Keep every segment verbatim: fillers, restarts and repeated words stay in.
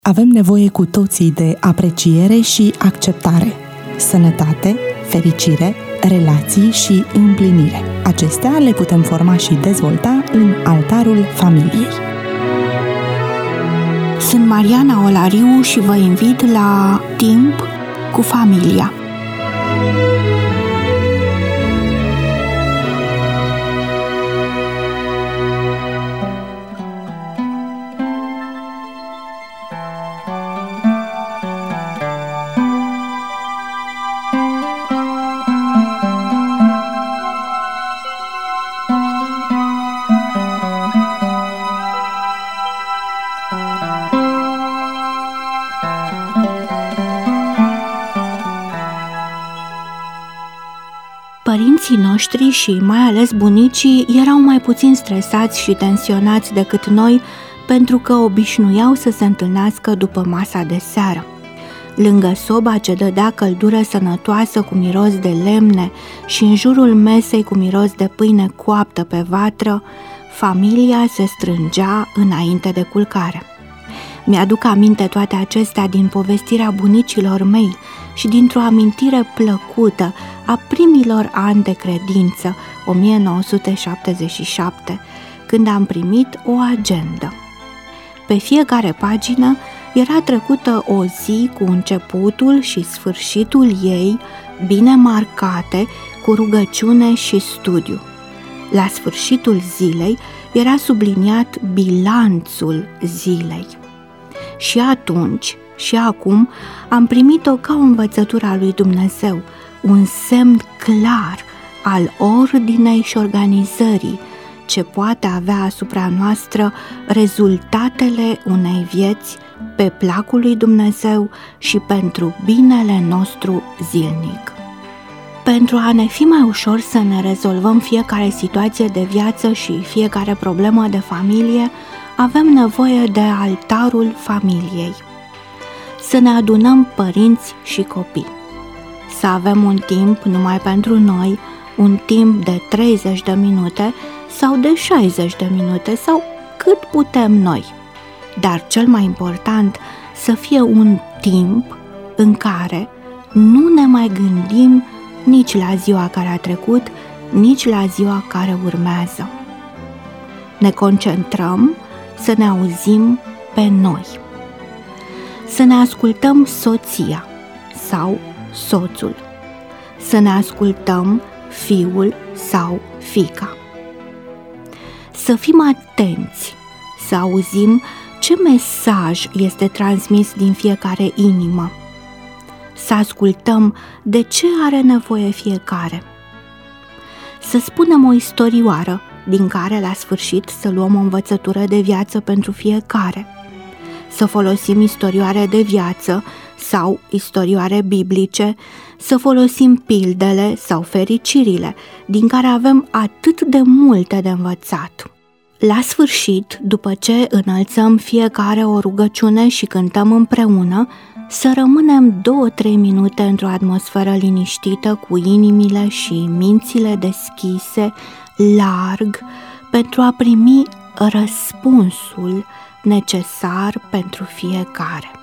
Avem nevoie cu toții de apreciere și acceptare, sănătate, fericire, relații și împlinire. Acestea le putem forma și dezvolta în altarul familiei. Sunt Mariana Olariu și vă invit la Timp cu familia. Părinții noștri și mai ales bunicii erau mai puțin stresați și tensionați decât noi pentru că obișnuiau să se întâlnească după masa de seară. Lângă soba ce dădea căldură sănătoasă cu miros de lemne și în jurul mesei cu miros de pâine coaptă pe vatră, familia se strângea înainte de culcare. Mi-aduc aminte toate acestea din povestirea bunicilor mei și dintr-o amintire plăcută a primilor ani de credință, o mie nouă sute șaptezeci și șapte, când am primit o agendă. Pe fiecare pagină era trecută o zi cu începutul și sfârșitul ei, bine marcate, cu rugăciune și studiu. La sfârșitul zilei era subliniat bilanțul zilei. Și atunci și acum am primit-o ca o învățătură a lui Dumnezeu, un semn clar al ordinei și organizării ce poate avea asupra noastră rezultatele unei vieți pe placul lui Dumnezeu și pentru binele nostru zilnic. Pentru a ne fi mai ușor să ne rezolvăm fiecare situație de viață și fiecare problemă de familie, avem nevoie de altarul familiei. Să ne adunăm părinți și copii. Să avem un timp numai pentru noi, un timp de treizeci de minute sau de șaizeci de minute sau cât putem noi. Dar cel mai important, să fie un timp în care nu ne mai gândim nici la ziua care a trecut, nici la ziua care urmează. Ne concentrăm să ne auzim pe noi. Să ne ascultăm soția sau soțul. Să ne ascultăm fiul sau fiica. Să fim atenți, să auzim ce mesaj este transmis din fiecare inimă. Să ascultăm de ce are nevoie fiecare. Să spunem o istorioară din care la sfârșit să luăm o învățătură de viață pentru fiecare. Să folosim istorioare de viață sau istorioare biblice, să folosim pildele sau fericirile, din care avem atât de multe de învățat. La sfârșit, după ce înălțăm fiecare o rugăciune și cântăm împreună, să rămânem două-trei minute într-o atmosferă liniștită, cu inimile și mințile deschise, larg, pentru a primi răspunsul necesar pentru fiecare.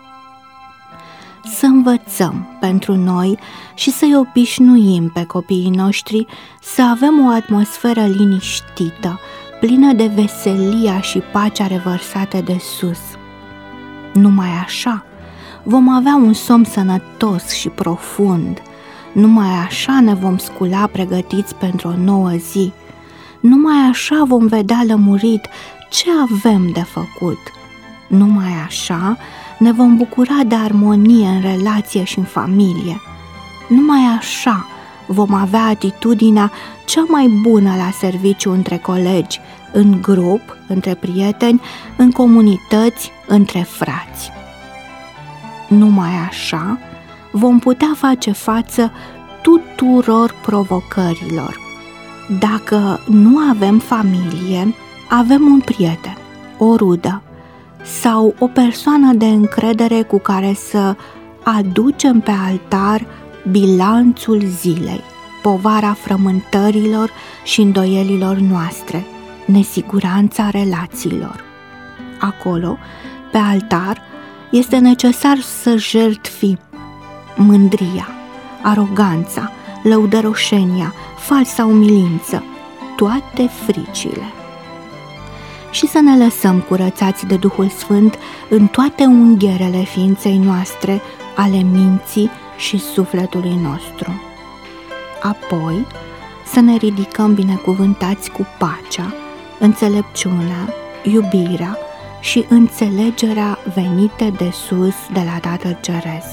Să învățăm pentru noi și să-i obișnuim pe copiii noștri să avem o atmosferă liniștită, plină de veselia și pacea revărsate de sus. Numai așa vom avea un somn sănătos și profund. Numai așa ne vom scula pregătiți pentru o nouă zi. Numai așa vom vedea lămurit ce avem de făcut. Numai așa ne vom bucura de armonie în relație și în familie. Numai așa vom avea atitudinea cea mai bună la serviciu între colegi, în grup, între prieteni, în comunități, între frați. Numai așa vom putea face față tuturor provocărilor. Dacă nu avem familie, avem un prieten, o rudă sau o persoană de încredere cu care să aducem pe altar bilanțul zilei, povara frământărilor și îndoielilor noastre, nesiguranța relațiilor. Acolo, pe altar, Este necesar să jertfi mândria, aroganța, lăudăroșenia, falsa umilință, toate fricile. Și să ne lăsăm curățați de Duhul Sfânt în toate unghierele ființei noastre, ale minții și sufletului nostru. Apoi să ne ridicăm binecuvântați cu pacea, înțelepciunea, iubirea și înțelegerea venite de sus de la Tatăl Ceresc.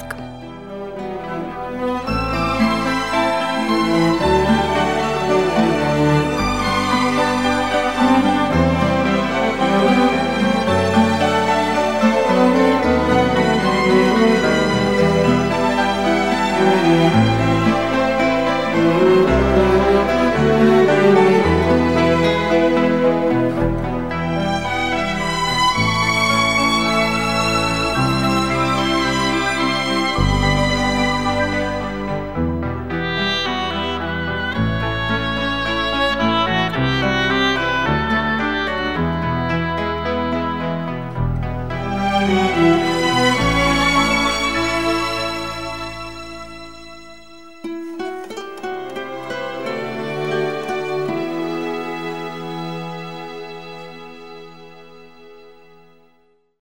Thank you.